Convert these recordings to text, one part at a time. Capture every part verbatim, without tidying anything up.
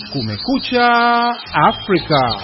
Kumekucha Afrika.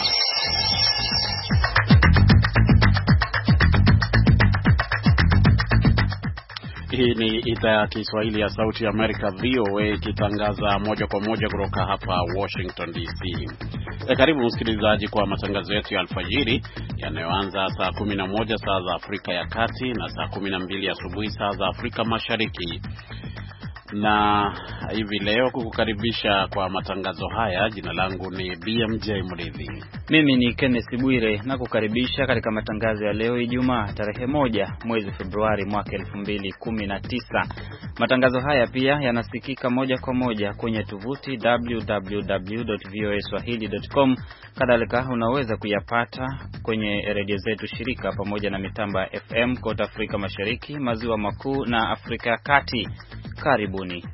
Hii ni idhaa ya Kiswahili ya Sauti ya Amerika V O A ikitangaza moja kwa moja kutoka hapa Washington D C. E, karibu msikilizaji kwa matangazo yetu ya alfajiri yanayoanza saa kumi na moja saa za Afrika ya Kati na saa kumi na mbili asubuhi saa za Afrika Mashariki. Na hivi leo kukukaribisha kwa matangazo haya, jina langu ni B M J Mridhi. Mimi ni Kenneth Bwire na kukaribisha katika matangazo ya leo Ijumaa tarehe moja mwezi Februari mwaka elfu mbili kumi na tisa. Matangazo haya pia yanasikika moja kwa moja kwenye tovuti w w w dot voa swahili dot com. Kadhalika unaweza kuyapata kwenye redio zetu shirika pamoja na mitamba F M kote Afrika Mashariki, Maziwa Makuu na Afrika ya Kati. Karibuni.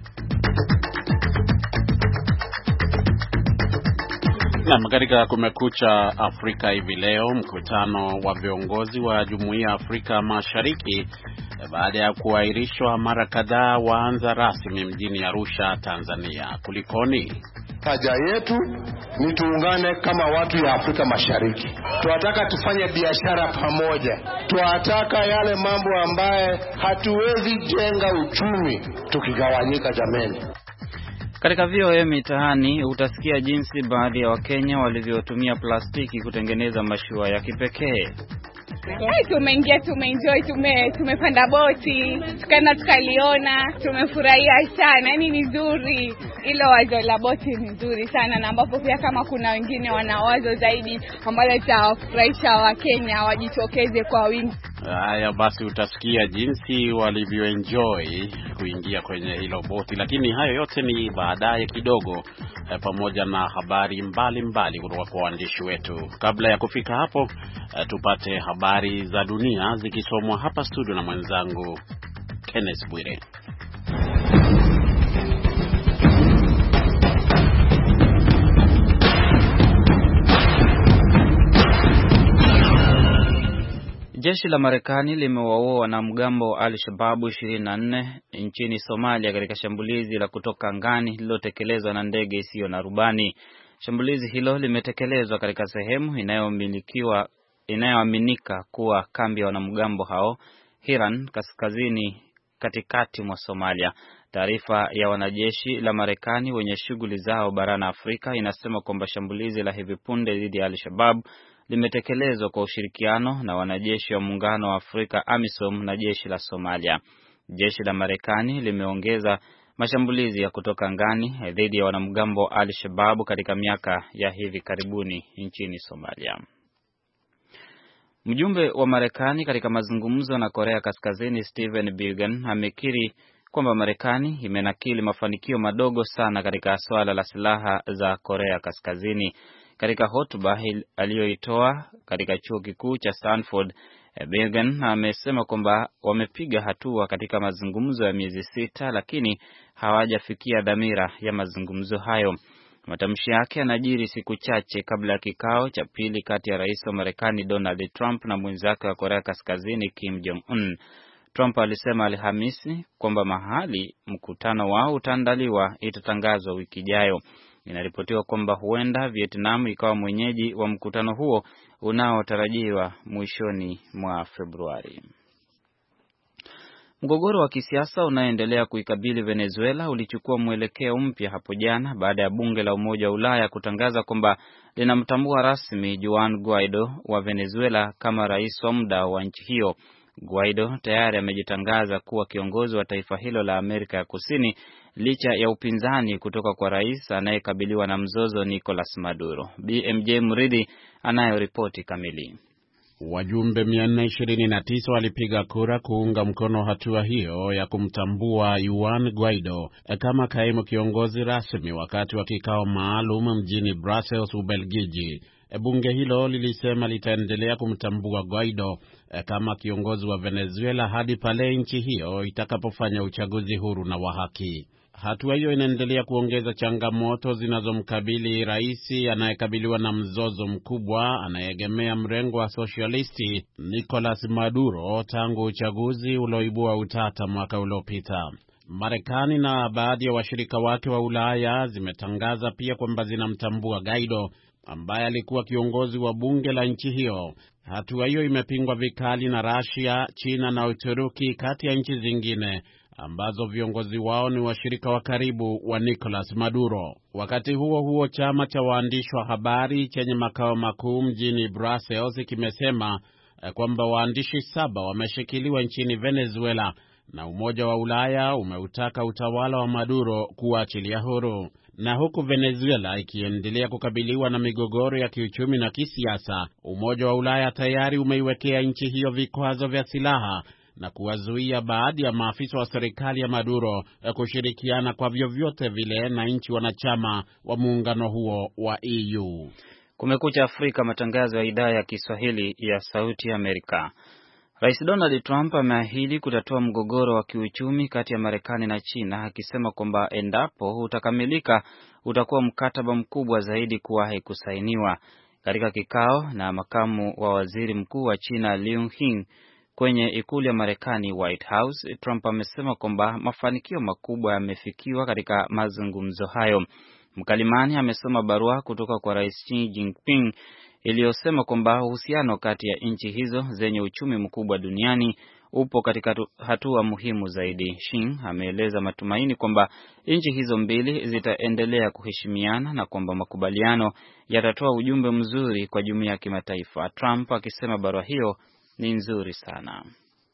Na katika Kumekucha Afrika hivi leo, mkutano wa viongozi wa Jumuiya ya Afrika Mashariki baada ya kuahirishwa mara kadhaa waanza rasmi mjini Arusha, Tanzania. Kulikoni? Haja yetu ni tuungane kama watu ya Afrika Mashariki. Tunataka tufanye biashara pamoja. Tunataka yale mambo ambaye hatuwezi jenga uchumi tukigawanyika jameni. Katika V O A mitaani utasikia jinsi baadhi ya Wakenya walivyotumia plastiki kutengeneza mashua ya kipekee. Hey, tumeingia, tumeenjoy, tume tumepanda boti, tukaenda tukaliona, tumefurahia sana. Yaani ni nzuri. Ilo wazo la boti ni nzuri sana, na ambapo pia kama kuna wengine wana wazo zaidi ambalo litawafurahisha Wakenya wajitokeze kwa wingi. Haya basi, utasikia jinsi walivyoenjoy kuingia kwenye hilo boti, lakini hayo yote ni baadaye kidogo, eh, pamoja na habari mbalimbali kutoka kwa waandishi wetu. Kabla ya kufika hapo, eh, tupate habari za dunia zikisomwa hapa studio na mwenzangu Kenneth Bwire. Jeshi la Marekani limewaua wanamgambo wa Al-Shabaab ishirini na nne nchini Somalia katika shambulizi la kutoka angani lililotekelezwa na ndege isiyo na rubani. Shambulizi hilo limetekelezwa katika sehemu inayomilikiwa inayoaminika kuwa kambi ya wanamgambo hao Hiran, kaskazini katikati mwa Somalia. Taarifa ya wanajeshi la Marekani wenye shughuli zao barani Afrika inasema kwamba shambulizi la hivi punde dhidi ya Al-Shabaab limetekelezwa kwa ushirikiano na wanajeshi wa Muungano wa Afrika AMISOM na jeshi la Somalia. Jeshi la Marekani limeongeza mashambulizi ya kutoka angani dhidi ya wanamgambo wa Al-Shabaab katika miaka ya hivi karibuni nchini Somalia. Mjumbe wa Marekani katika mazungumzo na Korea Kaskazini Stephen Biegun amekiri kwamba Marekani imenakili mafanikio madogo sana katika swala la silaha za Korea Kaskazini. Katika hotuba aliyoitoa katika chuo kikuu cha Stanford, Biegun amesema kwamba wamepiga hatua katika mazungumzo ya miezi sita, lakini hawajafikia dhamira ya mazungumzo hayo. Matamshi yake yanajiri siku chache kabla ya kikao cha pili kati ya rais wa Marekani Donald Trump na mwenzake wa Korea Kaskazini Kim Jong Un. Trump alisema Alhamisi kwamba mahali mkutano wao utaandaliwa itatangazwa wiki ijayo. Inaripotiwa kwamba huenda Vietnam ikawa mwenyeji wa mkutano huo unaotarajiwa mwishoni mwa Februari. Mgogoro wa kisiasa unaoendelea kuikabili Venezuela ulichukua mwelekeo mpya hapo jana baada ya bunge la Umoja wa Ulaya kutangaza kwamba linamtambua rasmi Juan Guaido wa Venezuela kama rais wa muda wa nchi hiyo. Guaido tayari amejitangaza kuwa kiongozi wa taifa hilo la Amerika ya Kusini licha ya upinzani kutoka kwa rais anayekabiliwa na mzozo Nicolas Maduro. B M J Mridhi anayo ripoti kamili. Wajumbe mia nne ishirini na tisa walipiga kura kuunga mkono hatua hiyo ya kumtambua Juan Guaido kama kaimu kiongozi rasmi wakati wa kikao maalum mjini Brussels, Ubelgiji. Bunge hilo lilisema litaendelea kumtambua Guaido kama kiongozi wa Venezuela hadi pale nchi hiyo itakapofanya uchaguzi huru na wa haki. Hatua hiyo inaendelea kuongeza changamoto zinazomkabili rais anayekabiliwa na mzozo mkubwa anayegemea mrengo wa socialisti Nicolas Maduro tangu uchaguzi ulioibua utata mwaka uliopita. Marekani na baadhi ya washirika wake wa Ulaya zimetangaza pia kwamba zinamtambua Guaido ambaye alikuwa kiongozi wa bunge la nchi hiyo. Hatua hiyo imepingwa vikali na Russia, China na Uturuki, kati ya nchi zingine ambazo viongozi wao ni washirika wa karibu wa Nicolas Maduro. Wakati huo huo, chama cha waandishi wa habari chenye makao makuu mjini Brussels kimesema kwamba waandishi saba wameshikiliwa nchini Venezuela na Umoja wa Ulaya umeutaka utawala wa Maduro kuachilia huru. Na huku Venezuela ikiendelea kukabiliwa na migogoro ya kiuchumi na kisiasa, Umoja wa Ulaya tayari umeiwekea nchi hiyo vikwazo vya silaha na kuwazuia baadhi ya maafisa wa serikali ya Maduro kushirikiana kwa vyovyote vile na nchi wanachama wa muungano huo wa E U. Kumekucha Afrika, matangazo ya idhaa ya Kiswahili ya Sauti ya Amerika. Rais Donald Trump ameahidi kutatua mgogoro wa kiuchumi kati ya Marekani na China, akisema kwamba endapo utakamilika utakuwa mkataba mkubwa zaidi kuwahi kusainiwa. Katika kikao na makamu wa waziri mkuu wa China Liu He kwenye ikulu ya Marekani White House, Trump amesema kwamba mafanikio makubwa yamefikiwa katika mazungumzo hayo. Mkalimani amesoma barua kutoka kwa Rais Xi Jinping iliyosema kwamba uhusiano kati ya nchi hizo zenye uchumi mkubwa duniani upo katika hatua muhimu zaidi. Xi ameeleza matumaini kwamba nchi hizo mbili zitaendelea kuheshimiana na kwamba makubaliano yatatoa ujumbe mzuri kwa jumuiya ya kimataifa. Trump akisema barua hiyo ni nzuri sana.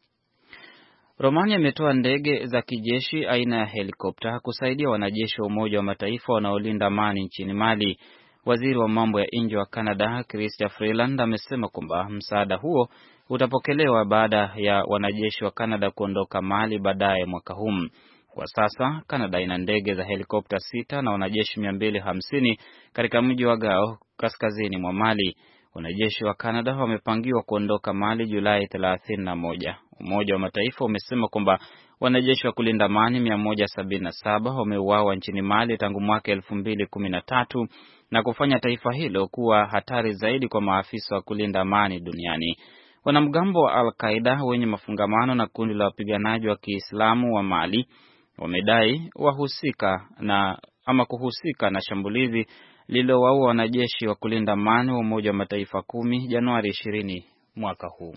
Romania imetoa ndege za kijeshi aina ya helikopta kusaidia wanajeshi wa Umoja wa Mataifa wanaolinda amani nchini Mali. Waziri wa mambo ya nje wa Canada, Chrystia Freeland, amesema kwamba msaada huo utapokelewa baada ya wanajeshi wa Canada kuondoka Mali baadaye mwaka huu. Kwa sasa, Canada ina ndege za helikopta sita na wanajeshi mia mbili hamsini katika mji wa Gao, kaskazini mwa Mali. Wanajeshi wa Canada wamepangiwa kuondoka Mali Julai thelathini na moja. Umoja wa Mataifa umesema kwamba wanajeshi wa kulinda amani mia moja sabini na saba wameuawa nchini Mali tangu mwaka elfu mbili kumi na tatu na kufanya taifa hilo kuwa hatari zaidi kwa maafisa wa kulinda amani duniani. Wanamgambo wa Al-Qaeda wenye mafungamano na kundi la wapiganaji wa Kiislamu wa Mali wamedai wahusika na ama kuhusika na shambulizi lililowaua wanajeshi wa kulinda amani wa Umoja wa Mataifa kumi Januari ishirini mwaka huu.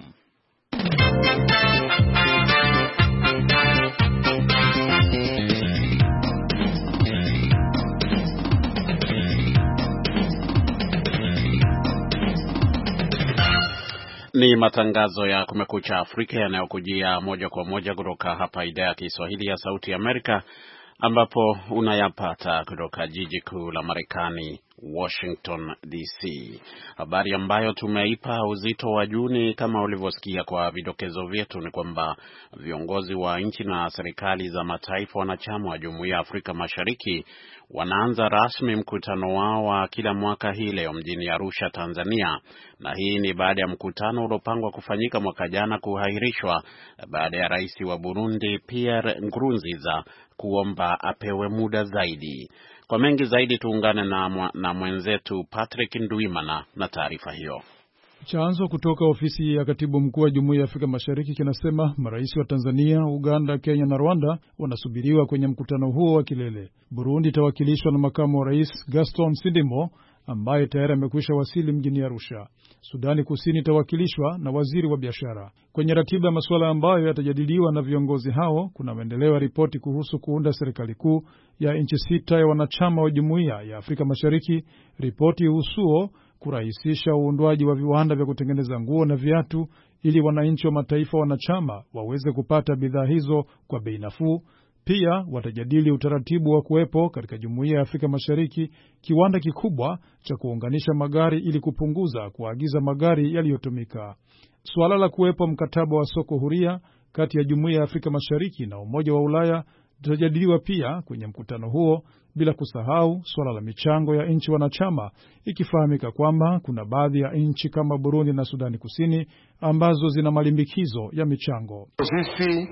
Ni matangazo ya Kumekucha Afrika yanayokujia moja kwa moja kutoka hapa idhaa ya Kiswahili ya Sauti ya Amerika, ambapo unayapata kutoka jiji kuu la Marekani, Washington D C. Habari ambayo tumeipa uzito wa juu ni kama ulivyosikia kwa vidokezo vyetu, ni kwamba viongozi wa nchi na serikali za mataifa wanachama wa Jumuiya ya Afrika Mashariki wanaanza rasmi mkutano wao wa kila mwaka hii leo mjini Arusha, Tanzania. Na hii ni baada ya mkutano uliopangwa kufanyika mwaka jana kuahirishwa baada ya rais wa Burundi Pierre Nkurunziza kuomba apewe muda zaidi. Kwa mengi zaidi tuungane na, na mwenzetu Patrick Ndwimana na taarifa hiyo. Chanzo kutoka ofisi ya katibu mkuu wa Jumuiya ya Afrika Mashariki kinasema marais wa Tanzania, Uganda, Kenya na Rwanda wanasubiriwa kwenye mkutano huo wa kilele. Burundi itawakilishwa na makamu wa rais Gaston Sindimo ambaye tayari amekwisha wasili mjini Arusha. Sudani Kusini itawakilishwa na waziri wa biashara. Kwenye ratiba ya masuala ambayo yatajadiliwa na viongozi hao kuna maendeleo ya ripoti kuhusu kuunda serikali kuu ya nchi sita ya wanachama wa Jumuiya ya Afrika Mashariki, ripoti husuo kurahisisha uundwaji wa viwanda vya kutengeneza nguo na viatu ili wananchi wa mataifa wanachama waweze kupata bidhaa hizo kwa bei nafuu. Pia watajadili utaratibu wa kuwepo katika Jumuiya ya Afrika Mashariki kiwanda kikubwa cha kuunganisha magari ili kupunguza kuagiza magari yaliyotumika. Suala la kuwepo mkataba wa soko huria kati ya Jumuiya ya Afrika Mashariki na Umoja wa Ulaya litajadiliwa pia kwenye mkutano huo, bila kusahau suala la michango ya nchi wanachama, ikifahamika kwamba kuna baadhi ya nchi kama Burundi na Sudani Kusini ambazo zina malimbikizo ya michango. Sisi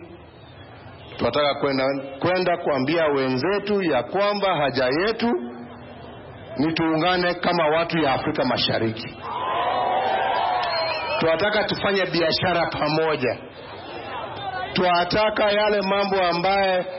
tunataka kwenda kwenda kuambia wenzetu ya kwamba haja yetu ni tuungane kama watu ya Afrika Mashariki. Tunataka tufanye biashara pamoja. Tunataka yale mambo ambaye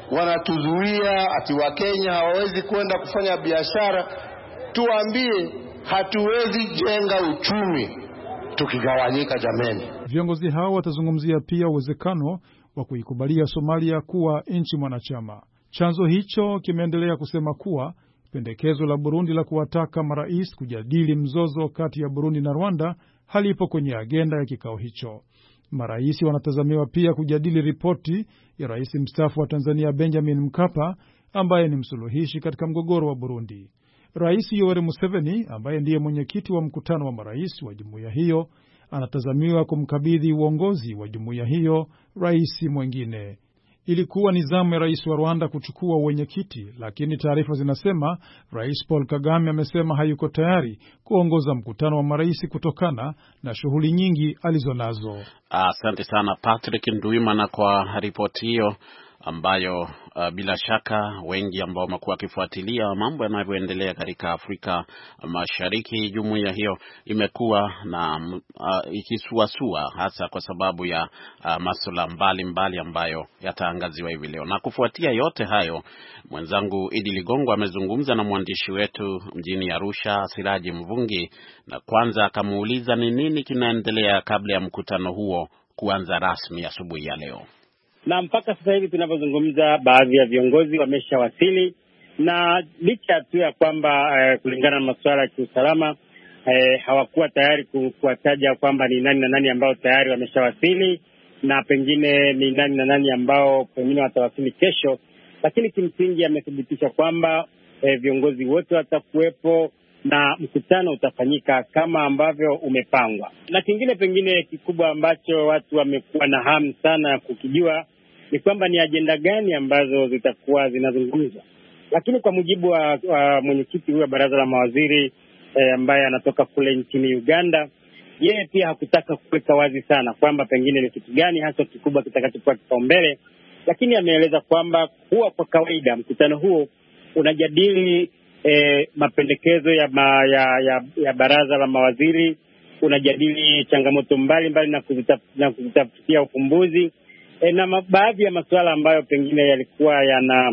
wanatuzuia ati Wakenya hawawezi kwenda kufanya biashara. Tuambie, hatuwezi jenga uchumi tukigawanyika jameni. Viongozi hao watazungumzia pia uwezekano wa kuikubalia Somalia kuwa nchi mwanachama. Chanzo hicho kimeendelea kusema kuwa pendekezo la Burundi la kuwataka marais kujadili mzozo kati ya Burundi na Rwanda halipo kwenye agenda ya kikao hicho. Marais wanatazamiwa pia kujadili ripoti ya rais mstaafu wa Tanzania Benjamin Mkapa ambaye ni msuluhishi katika mgogoro wa Burundi. Rais Yoweri Museveni ambaye ndiye mwenyekiti wa mkutano wa marais wa jumuiya hiyo anatazamiwa kumkabidhi uongozi wa jumuiya hiyo rais mwingine. Ilikuwa ni zamu ya rais wa Rwanda kuchukua uwenyekiti, lakini taarifa zinasema Rais Paul Kagame amesema hayuko tayari kuongoza mkutano wa marais kutokana na shughuli nyingi alizonazo. Asante sana Patrick Nduimana kwa ripoti hiyo ambayo uh, bila shaka wengi ambao wamekuwa wakifuatilia mambo yanavyoendelea katika Afrika Mashariki, jumuiya hiyo imekuwa na uh, ikisuasua hasa kwa sababu ya uh, masuala mbalimbali ambayo yataangaziwa hivi leo. Na kufuatia yote hayo, mwenzangu Idi Ligongo amezungumza na mwandishi wetu mjini Arusha Siraji Mvungi, na kwanza akamuuliza ni nini kinaendelea kabla ya mkutano huo kuanza rasmi asubuhi ya leo. Na mpaka sasa hivi tunavyozungumza, baadhi ya viongozi wameshawasili, na licha tu ya kwamba eh, kulingana na masuala ya kiusalama eh, hawakuwa tayari kuwataja kwamba ni nani na nani ambao tayari wameshawasili na pengine ni nani na nani ambao pengine watawasili kesho, lakini kimsingi amethibitisha kwamba eh, viongozi wote watakuwepo na mkutano utafanyika kama ambavyo umepangwa. Na kingine pengine kikubwa ambacho watu wamekuwa na hamu sana kukijua ni kwamba ni ajenda gani ambazo zitakuwa zinazungumzwa. Lakini kwa mujibu wa, wa mwenyekiti huyo baraza la mawaziri eh, ambaye anatoka kule nchini Uganda, yeye pia hakutaka kuweka wazi sana kwamba pengine ni kitu gani hasa kikubwa kitakachokuwa kipaumbele, lakini ameeleza kwamba huwa kwa kawaida mkutano huo unajadili E, mapendekezo ya, ma, ya ya ya baraza la mawaziri, unajadili changamoto mbalimbali na kuzitafutia kuzitafutia ufumbuzi e, na baadhi ya masuala ambayo pengine yalikuwa yana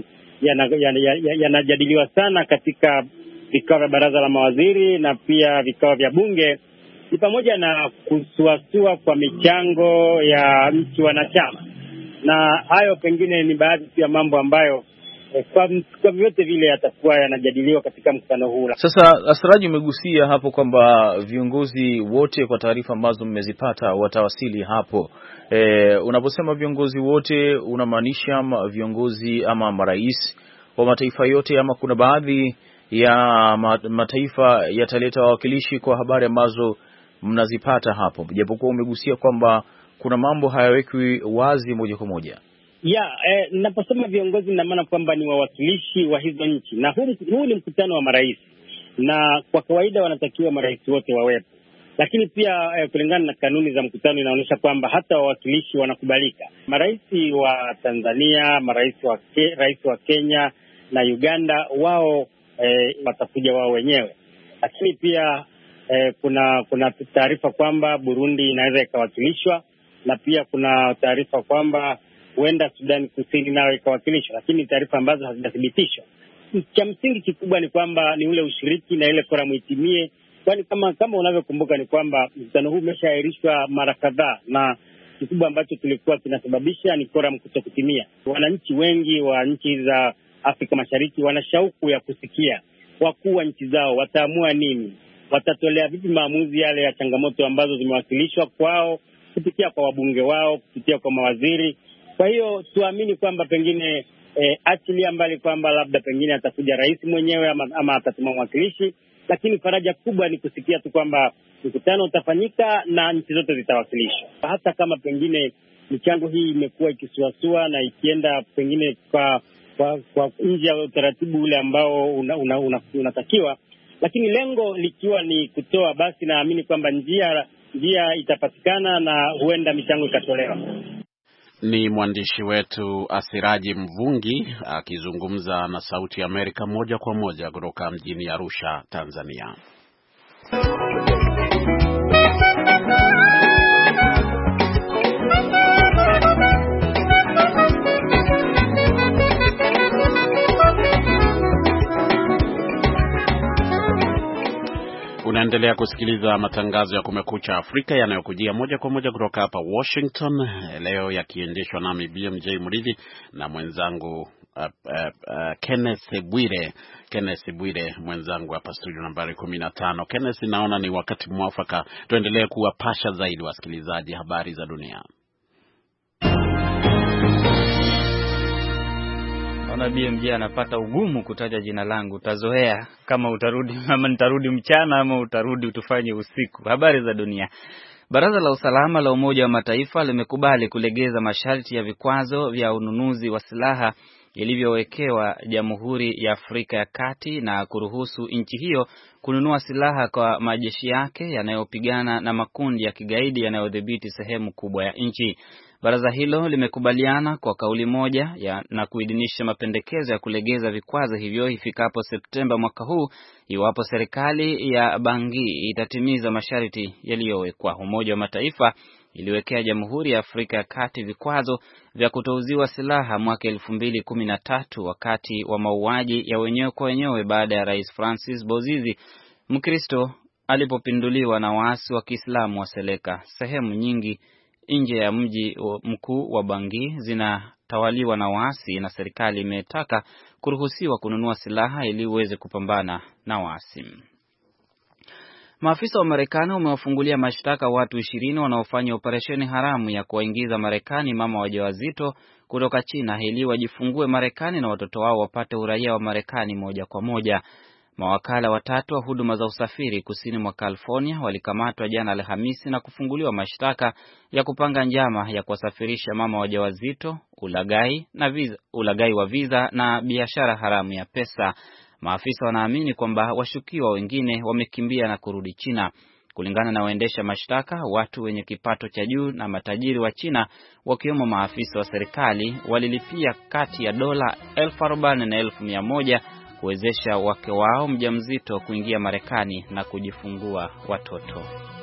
yanajadiliwa yana, yana sana katika vikao vya baraza la mawaziri na pia vikao vya bunge ni pamoja na kusuasua kwa michango ya nchi wanachama, na hayo pengine ni baadhi ya mambo ambayo Kwa, kwa vyote vile yatakuwa yanajadiliwa katika mkutano huu. Sasa Asraji, umegusia hapo kwamba viongozi wote kwa taarifa ambazo mmezipata watawasili hapo. E, unaposema viongozi wote unamaanisha viongozi ama marais wa mataifa yote, ama kuna baadhi ya mataifa yataleta wawakilishi kwa habari ambazo mnazipata hapo, japokuwa umegusia kwamba kuna mambo hayawekwi wazi moja kwa moja? Ya, eh, naposema viongozi na maana kwamba ni wawakilishi wa hizo nchi, na huu, huu ni mkutano wa marais, na kwa kawaida wanatakiwa marais wote wawepo. Lakini pia eh, kulingana na kanuni za mkutano inaonyesha kwamba hata wawakilishi wanakubalika. Marais wa Tanzania, marais wa ke, rais wa Kenya na Uganda, wao eh, watakuja wao wenyewe. Lakini pia eh, kuna kuna taarifa kwamba Burundi inaweza ikawakilishwa, na pia kuna taarifa kwamba huenda Sudan Kusini nayo ikawakilishwa, lakini taarifa ambazo hazijathibitishwa. Cha msingi kikubwa ni kwamba ni ule ushiriki na ile kora muitimie, kwani kama kama unavyokumbuka ni kwamba mkutano huu umeshaahirishwa mara kadhaa, na kikubwa ambacho kilikuwa kinasababisha ni kora kutokutimia. Wananchi wengi wa nchi za Afrika Mashariki wana shauku ya kusikia wakuu wa nchi zao wataamua nini, watatolea vipi maamuzi yale ya changamoto ambazo zimewasilishwa kwao kupitia kwa wabunge wao, kupitia kwa mawaziri. Kwa hiyo tuamini kwamba pengine eh, achilia mbali kwamba labda pengine atakuja rais mwenyewe ama, ama atatuma mwakilishi, lakini faraja kubwa ni kusikia tu kwamba mkutano utafanyika na nchi zote zitawakilishwa. Hata kama pengine michango hii imekuwa ikisuasua na ikienda pengine kwa kwa, kwa nje ya utaratibu ule ambao unatakiwa una, una, una lakini lengo likiwa ni kutoa, basi naamini kwamba njia njia itapatikana na huenda michango ikatolewa. Ni mwandishi wetu Asiraji Mvungi akizungumza na Sauti ya Amerika moja kwa moja kutoka mjini Arusha, Tanzania. Unaendelea kusikiliza matangazo ya Kumekucha Afrika yanayokujia moja kwa moja kutoka hapa Washington, leo yakiendeshwa nami B M J Muridhi na mwenzangu uh, uh, uh, Kenneth Bwire. Kenneth Bwire mwenzangu hapa studio nambari kumi na tano. Kenneth, naona ni wakati mwafaka tuendelee kuwapasha zaidi wasikilizaji habari za dunia. Ona B M J anapata ugumu kutaja jina langu. Utazoea kama utarudi ama nitarudi mchana ama utarudi utufanye usiku. Habari za dunia. Baraza la Usalama la Umoja wa Mataifa limekubali kulegeza masharti ya vikwazo vya ununuzi wa silaha ilivyowekewa Jamhuri ya Afrika ya Kati na kuruhusu nchi hiyo kununua silaha kwa majeshi yake yanayopigana na makundi ya kigaidi yanayodhibiti sehemu kubwa ya nchi. Baraza hilo limekubaliana kwa kauli moja ya na kuidhinisha mapendekezo ya kulegeza vikwazo hivyo ifikapo Septemba mwaka huu iwapo serikali ya Bangui itatimiza masharti yaliyowekwa. Umoja wa Mataifa iliwekea Jamhuri ya Afrika ya Kati vikwazo vya kutouziwa silaha mwaka elfu mbili kumi na tatu wakati wa mauaji ya wenyewe kwa wenyewe baada ya Rais Francis Bozizi Mkristo alipopinduliwa na waasi wa Kiislamu wa Seleka. Sehemu nyingi nje ya mji mkuu wa Bangui zinatawaliwa na waasi na serikali imetaka kuruhusiwa kununua silaha ili uweze kupambana na waasi. Maafisa wa Marekani wamewafungulia mashtaka watu ishirini wanaofanya operesheni haramu ya kuwaingiza Marekani mama wajawazito kutoka China ili wajifungue Marekani na watoto wao wapate uraia wa Marekani moja kwa moja. Mawakala watatu wa huduma za usafiri kusini mwa California walikamatwa jana Alhamisi na kufunguliwa mashtaka ya kupanga njama ya kuwasafirisha mama wajawazito, ulaghai na visa, ulaghai wa visa na biashara haramu ya pesa. Maafisa wanaamini kwamba washukiwa wengine wamekimbia na kurudi China. Kulingana na waendesha mashtaka, watu wenye kipato cha juu na matajiri wa China wakiwemo maafisa wa serikali walilipia kati ya dola elfu arobaini na elfu mia moja kuwezesha wake wao mjamzito kuingia Marekani na kujifungua watoto.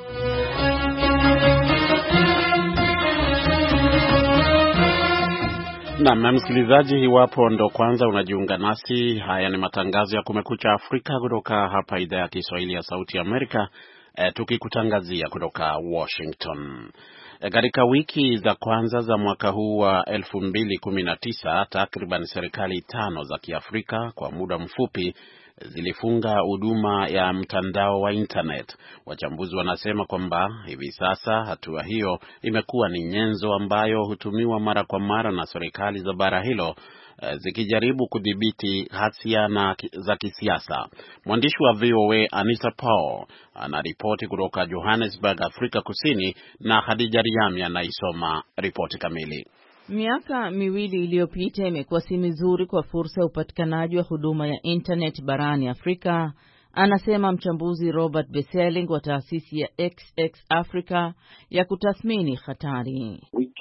Na msikilizaji, iwapo ndo kwanza unajiunga nasi, haya ni matangazo ya Kumekucha Afrika kutoka hapa idhaa ya Kiswahili ya Sauti ya Amerika, eh, tukikutangazia kutoka Washington. Katika wiki za kwanza za mwaka huu wa elfu mbili kumi na tisa, takriban serikali tano za Kiafrika kwa muda mfupi zilifunga huduma ya mtandao wa internet. Wachambuzi wanasema kwamba hivi sasa hatua hiyo imekuwa ni nyenzo ambayo hutumiwa mara kwa mara na serikali za bara hilo zikijaribu kudhibiti hasia na za kisiasa. Mwandishi wa V O A Anita Paul anaripoti kutoka Johannesburg, Afrika Kusini, na Hadija Riami anaisoma ripoti kamili. Miaka miwili iliyopita imekuwa si mizuri kwa fursa ya upatikanaji wa huduma ya internet barani Afrika, anasema mchambuzi Robert Beseling wa taasisi ya X X Africa ya kutathmini hatari.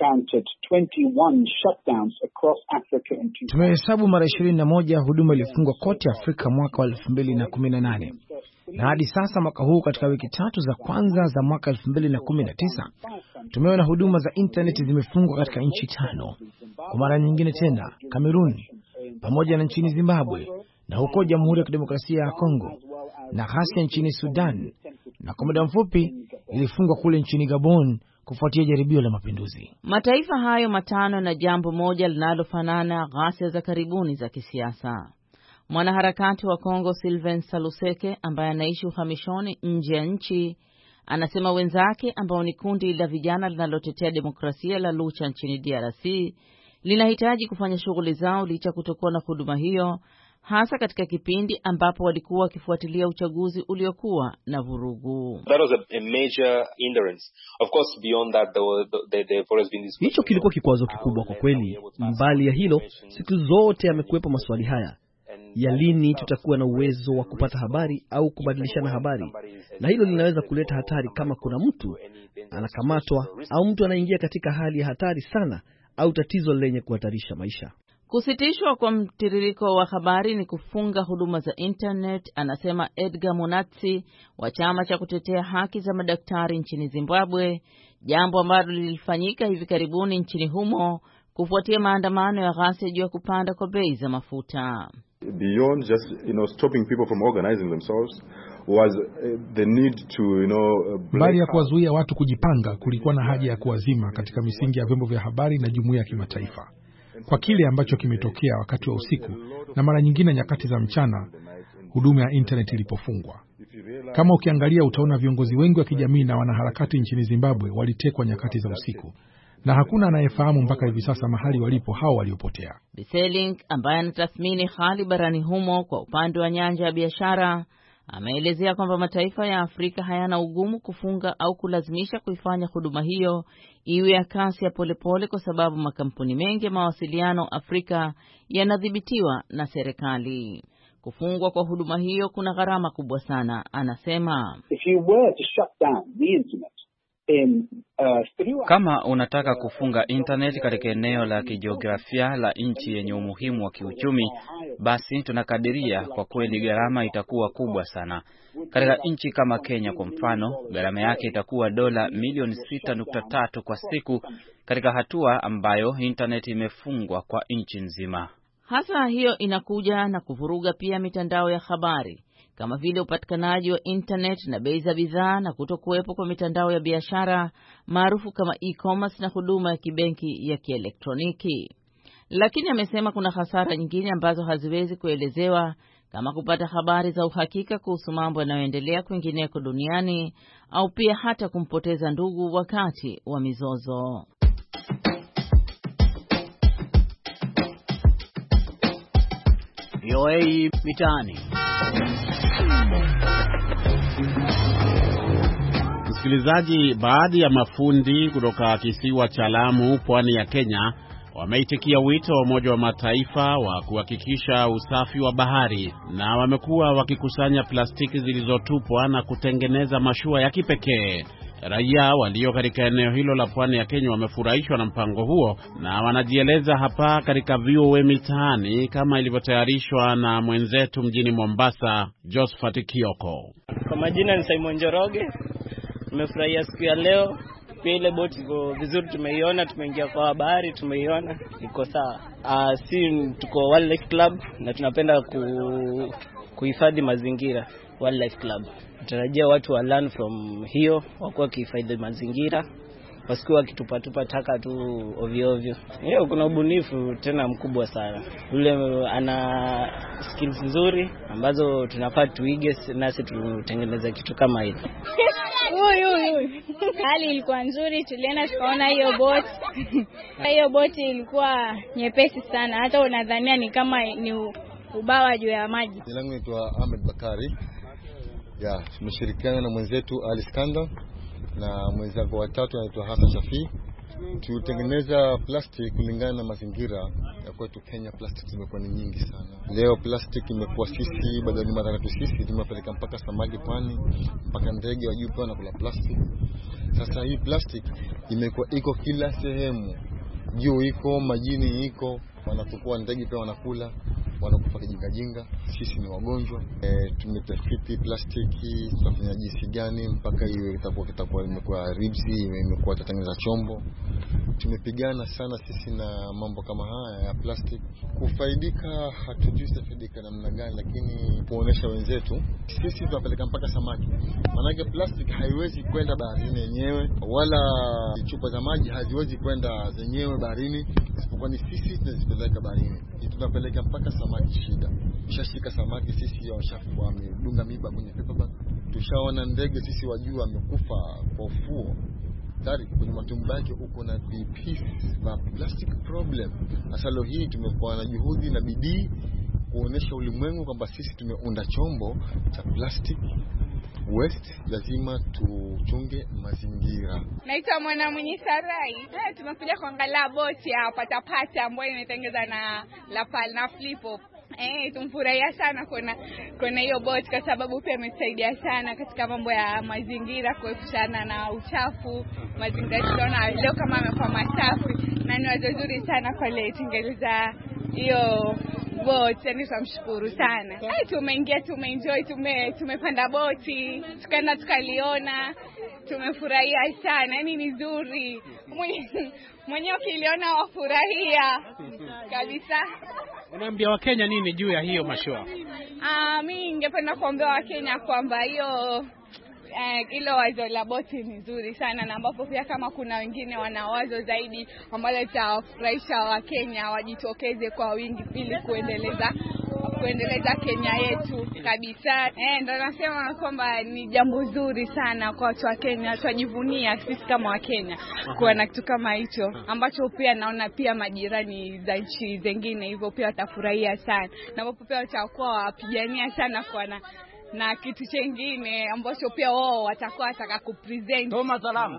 Tumehesabu mara ishirini na moja huduma ilifungwa kote Afrika mwaka wa elfu mbili na kumi na nane. Na hadi sasa mwaka huu katika wiki tatu za kwanza za mwaka elfu mbili na kumi na tisa tumeona huduma za internet zimefungwa katika nchi tano. Kwa mara nyingine tena Kamerun, pamoja na nchini Zimbabwe, na huko Jamhuri ya Kidemokrasia ya Kongo, na ghasia nchini Sudan, na kwa muda mfupi ilifungwa kule nchini Gabon kufuatia jaribio la mapinduzi. Mataifa hayo matano na jambo moja linalofanana, ghasia za karibuni za kisiasa. Mwanaharakati wa Kongo Sylvain Saluseke ambaye anaishi uhamishoni nje ya nchi anasema wenzake ambao ni kundi la vijana linalotetea demokrasia la Lucha nchini D R C linahitaji kufanya shughuli zao licha kutokuwa na huduma hiyo, hasa katika kipindi ambapo walikuwa wakifuatilia uchaguzi uliokuwa na vurugu. Hicho kilikuwa kikwazo kikubwa kwa kweli. Mbali ya hilo, siku zote yamekuwepo maswali haya ya lini tutakuwa na uwezo wa kupata habari au kubadilishana habari, na hilo linaweza kuleta hatari kama kuna mtu anakamatwa au mtu anaingia katika hali ya hatari sana au tatizo lenye kuhatarisha maisha. Kusitishwa kwa mtiririko wa habari ni kufunga huduma za internet, anasema Edgar Monatsi wa chama cha kutetea haki za madaktari nchini Zimbabwe, jambo ambalo lilifanyika hivi karibuni nchini humo kufuatia maandamano ya ghasia juu ya kupanda kwa bei za mafuta. Beyond just, you know, stopping people from organizing themselves was the need to, you know, bali ya kuwazuia watu kujipanga, kulikuwa na haja ya kuwazima katika misingi ya vyombo vya habari na jumuiya ya kimataifa kwa kile ambacho kimetokea wakati wa usiku na mara nyingine nyakati za mchana huduma ya internet ilipofungwa. Kama ukiangalia utaona viongozi wengi wa kijamii na wanaharakati nchini Zimbabwe walitekwa nyakati za usiku, na hakuna anayefahamu mpaka hivi sasa mahali walipo hao waliopotea. Biseling ambaye anatathmini hali barani humo kwa upande wa nyanja ya biashara ameelezea kwamba mataifa ya Afrika hayana ugumu kufunga au kulazimisha kuifanya huduma hiyo iwe ya kasi ya polepole kwa sababu makampuni mengi ya mawasiliano Afrika yanadhibitiwa na serikali. Kufungwa kwa huduma hiyo kuna gharama kubwa sana, anasema. If you were to shut down the internet in, uh, kama unataka kufunga internet katika eneo la kijiografia la nchi yenye umuhimu wa kiuchumi, basi tunakadiria kwa kweli gharama itakuwa kubwa sana. Katika nchi kama Kenya kwa mfano, gharama yake itakuwa dola milioni sita nukta tatu kwa siku katika hatua ambayo internet imefungwa kwa nchi nzima. Hasa hiyo inakuja na kuvuruga pia mitandao ya habari kama vile upatikanaji wa internet na bei za bidhaa na kutokuwepo kwa mitandao ya biashara maarufu kama e-commerce na huduma ya kibenki ya kielektroniki. Lakini amesema kuna hasara nyingine ambazo haziwezi kuelezewa kama kupata habari za uhakika kuhusu mambo yanayoendelea kwingineko duniani au pia hata kumpoteza ndugu wakati wa mizozo. V O A Mitaani. Msikilizaji, baadhi ya mafundi kutoka kisiwa cha Lamu, pwani ya Kenya, wameitikia wito wa Umoja wa Mataifa wa kuhakikisha usafi wa bahari, na wamekuwa wakikusanya plastiki zilizotupwa na kutengeneza mashua ya kipekee. Raia walio katika eneo hilo la pwani ya Kenya wamefurahishwa na mpango huo na wanajieleza hapa katika V O A Mitaani kama ilivyotayarishwa na mwenzetu mjini Mombasa, Josephat Kioko. Kwa majina ni Simon Njoroge. Nimefurahia siku ya leo. Pia ile boti iko vizuri, tumeiona, tumeingia kwa bahari, tumeiona iko sawa. Ah, si tuko Wildlife Club na tunapenda ku kuhifadhi mazingira. Wildlife Club tutarajia watu wa learn from hiyo, wakuwa kuhifadhi mazingira, wasikuwa wakitupatupa taka tu ovyo ovyo. Hiyo kuna ubunifu tena mkubwa sana. Yule ana skills nzuri ambazo tunafaa tuige nasi tutengeneze kitu kama hili. Uy uy. Hali ilikuwa nzuri, tulienda tukaona hiyo boat. Hiyo boat ilikuwa nyepesi sana, hata unadhania ni kama ni ubawa juu ya maji. Jina langu naitwa Ahmed Bakari. Ya, tumeshirikiana na mwenzetu Ali Skanda na mwenzangu watatu anaitwa Hassan Shafi. Tutengeneza plastic kulingana na mazingira ya kwetu Kenya. Plastic zimekuwa ni nyingi sana. Leo plastic imekuwa sisi badala madhara tu sisi tumepeleka mpaka samaki pwani, mpaka ndege wa juu pia wanakula plastic. Sasa hii plastic imekuwa iko kila sehemu. Juu iko, majini iko, wanapokuwa ndege pia wanakula, wanakufa kijinga jinga. Sisi ni wagonjwa. E, tumetafiti plastiki, tutafanya jinsi gani mpaka hiyo itakuwa kitakuwa imekuwa ribsi, imekuwa tatengeneza chombo. Tumepigana sana sisi na mambo kama haya ya plastic. Kufaidika hatujui tafaidika namna gani, lakini kuonesha wenzetu sisi tunapeleka mpaka samaki. Maana plastic haiwezi kwenda baharini yenyewe, wala chupa za maji haziwezi kwenda zenyewe baharini, isipokuwa ni sisi tunazipeleka baharini. Tunapeleka mpaka samaki shida. Tushashika samaki sisi washafua, wamedunga miba kwenye paperback. Tushaona ndege sisi wajua amekufa kwa ufuo. Tayari kwenye matumbo yake uko na pieces za plastic problem. Asalo hii tumekuwa na juhudi na bidii kuonesha ulimwengu kwamba sisi tumeunda chombo cha plastic waste, lazima tuchunge mazingira. Naitwa Mwana Mwenye Sarai. Eh, tumekuja kuangalia boti ya patapata ambayo imetengenezwa na Lapal na Flipo. Eh, tumfurahia sana kuna kuna hiyo boti kwa sababu pia imetusaidia sana katika mambo ya mazingira, kuepushana na uchafu. Mazingira tunaona leo kama yamekuwa masafi na ni wazo zuri sana kwa ile tengeneza hiyo boat, yani tunamshukuru sana. Hai, tumeingia, tumeenjoy, tume tumepanda boti, tukaenda tukaliona, tumefurahia sana, yani ni nzuri. Mwenyewe ukiliona wafurahia kabisa. Unaambia Wakenya nini juu ya hiyo mashua? Ah, mimi ningependa kuambia Wakenya kwamba hiyo Eh, ilo wazo la boti ni nzuri sana, na ambapo pia kama kuna wengine wana wazo zaidi ambalo litawafurahisha Wakenya wajitokeze kwa wingi ili kuendeleza kuendeleza Kenya yetu kabisa. Eh, ndo nasema kwamba ni jambo zuri sana kwa watu wa Kenya, tujivunia sisi kama Wakenya kuwa na kitu kama hicho, ambacho pia naona pia majirani za nchi zingine hivyo pia watafurahia sana, na ambapo pia watakuwa wapigania sana kwa na na kitu kingine ambacho pia wao watakuwa wataka kupresent. Toma salamu.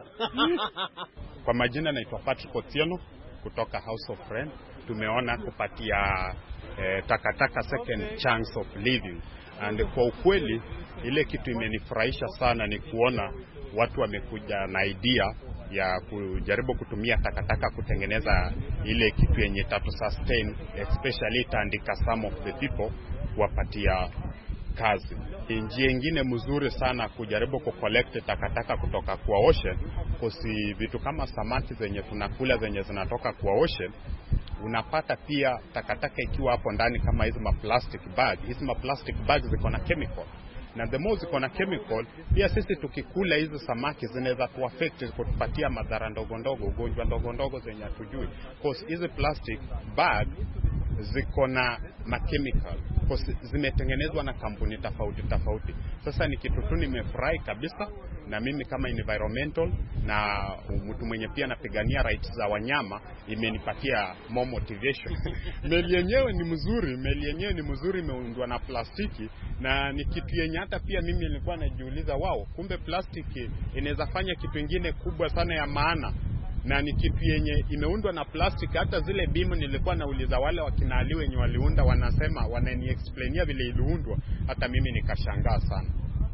Kwa majina naitwa Patrick Otieno kutoka House of Friends. Tumeona kupatia eh, takataka second chance of living, and kwa ukweli ile kitu imenifurahisha sana ni kuona watu wamekuja na idea ya kujaribu kutumia takataka kutengeneza ile kitu yenye tatu sustain, especially itaandika some of the people kuwapatia kazi. Njia nyingine mzuri sana kujaribu kucollect takataka kutoka kwa ocean, kosi vitu kama samaki zenye tunakula zenye zinatoka kwa ocean, unapata pia takataka ikiwa hapo ndani kama hizi ma plastic bag. Hizi ma plastic bags ziko na chemical, na the more ziko na chemical pia sisi tukikula hizi samaki zinaweza tu affect, kutupatia madhara ndogo ndogo, ugonjwa ndogo ndogo zenye hatujui, cause hizi plastic bag ziko na ma chemical, zimetengenezwa na kampuni tofauti tofauti. Sasa ni kitu tu nimefurahi kabisa, na mimi kama environmental na mtu mwenye pia napigania rights za wanyama, imenipatia more motivation. Meli yenyewe ni mzuri, meli yenyewe ni mzuri, imeundwa na plastiki, na ni kitu yenye hata pia mimi nilikuwa najiuliza, wao kumbe plastiki inaweza fanya kitu kingine kubwa sana ya maana, na ni kitu yenye imeundwa na plastic. Hata zile bimu nilikuwa nauliza wale wakinali wenye waliunda, wanasema wanani explainia vile iliundwa, hata mimi nikashangaa sana.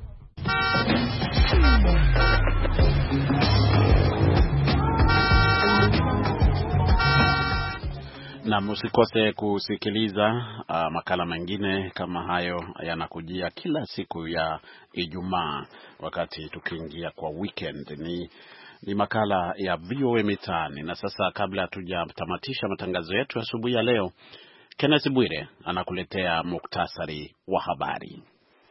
Na msikose kusikiliza uh, makala mengine kama hayo yanakujia kila siku ya Ijumaa wakati tukiingia kwa weekend. Ni Ni makala ya V O A Mitaani. Na sasa, kabla hatujatamatisha matangazo yetu asubuhi ya leo, Kenneth Bwire anakuletea muktasari wa habari.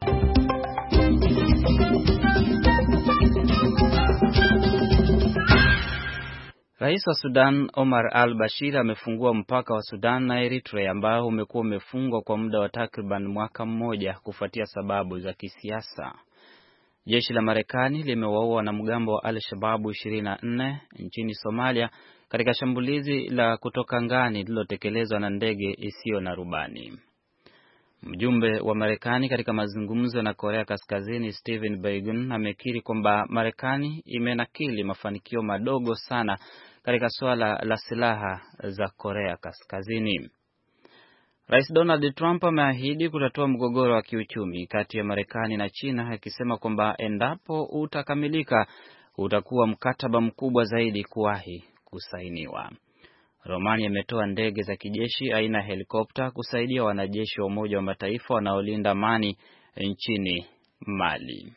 Rais wa Sudan Omar al-Bashir amefungua mpaka wa Sudan na Eritrea ambao umekuwa umefungwa kwa muda wa takriban mwaka mmoja kufuatia sababu za kisiasa. Jeshi la Marekani limewaua wanamgambo wa Al-Shabaab ishirini na nne nchini Somalia katika shambulizi la kutoka angani lililotekelezwa na ndege isiyo na rubani. Mjumbe wa Marekani katika mazungumzo na Korea Kaskazini Stephen Biegun amekiri kwamba Marekani imenakili mafanikio madogo sana katika suala la silaha za Korea Kaskazini. Rais Donald Trump ameahidi kutatua mgogoro wa kiuchumi kati ya Marekani na China, akisema kwamba endapo utakamilika utakuwa mkataba mkubwa zaidi kuwahi kusainiwa. Romania imetoa ndege za kijeshi aina helikopta kusaidia wanajeshi wa Umoja wa Mataifa wanaolinda amani nchini Mali.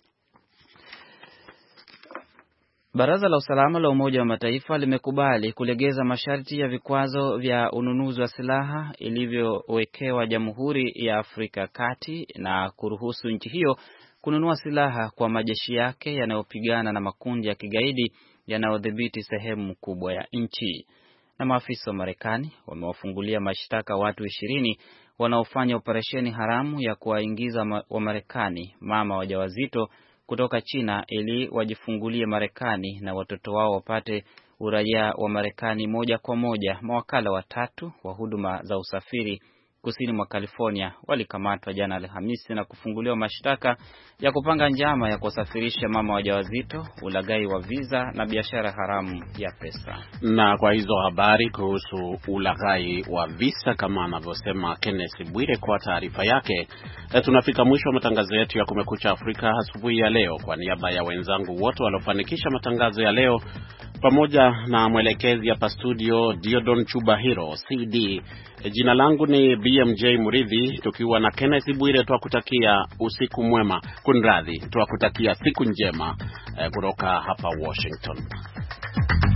Baraza la Usalama la Umoja wa Mataifa limekubali kulegeza masharti ya vikwazo vya ununuzi wa silaha ilivyowekewa Jamhuri ya Afrika Kati na kuruhusu nchi hiyo kununua silaha kwa majeshi yake yanayopigana na makundi ya kigaidi yanayodhibiti sehemu kubwa ya nchi. Na maafisa wa Marekani wamewafungulia mashtaka watu ishirini wanaofanya operesheni haramu ya kuwaingiza wa Marekani mama wajawazito kutoka China ili wajifungulie Marekani na watoto wao wapate uraia wa Marekani moja kwa moja. Mawakala watatu wa huduma za usafiri kusini mwa California walikamatwa jana Alhamisi na kufunguliwa mashtaka ya kupanga njama ya kusafirisha mama wajawazito, ulaghai wa visa na biashara haramu ya pesa. Na kwa hizo habari kuhusu ulaghai wa visa, kama anavyosema Kenneth Bwire kwa taarifa yake, tunafika mwisho wa matangazo yetu ya Kumekucha Afrika asubuhi ya leo. Kwa niaba ya wenzangu wote waliofanikisha matangazo ya leo, pamoja na mwelekezi hapa studio Diodon Chubahiro C D. Jina langu ni B M J Muridhi, tukiwa na Kenneth Bwire. Twakutakia usiku mwema, kunradhi, twakutakia siku njema eh, kutoka hapa Washington.